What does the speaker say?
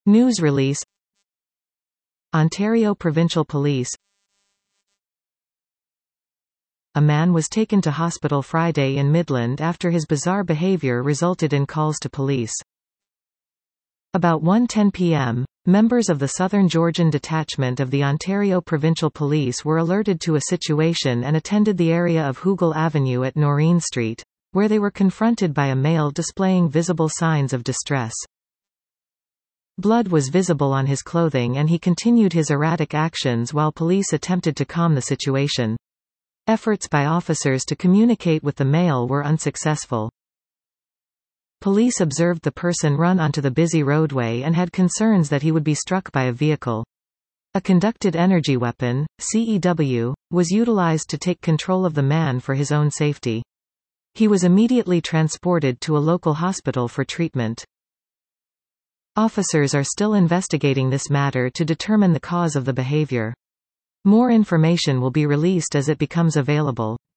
News release. Ontario Provincial Police. A man was taken to hospital Friday in Midland after his bizarre behavior resulted in calls to police. About 1:10 p.m., members of the Southern Georgian Detachment of the Ontario Provincial Police were alerted to a situation and attended the area of Hoogle Avenue at Noreen Street, where they were confronted by a male displaying visible signs of distress. Blood was visible on his clothing and he continued his erratic actions while police attempted to calm the situation. Efforts by officers to communicate with the male were unsuccessful. Police observed the person run onto the busy roadway and had concerns that he would be struck by a vehicle. A conducted energy weapon, CEW, was utilized to take control of the man for his own safety. He was immediately transported to a local hospital for treatment. Officers are still investigating this matter to determine the cause of the behavior. More information will be released as it becomes available.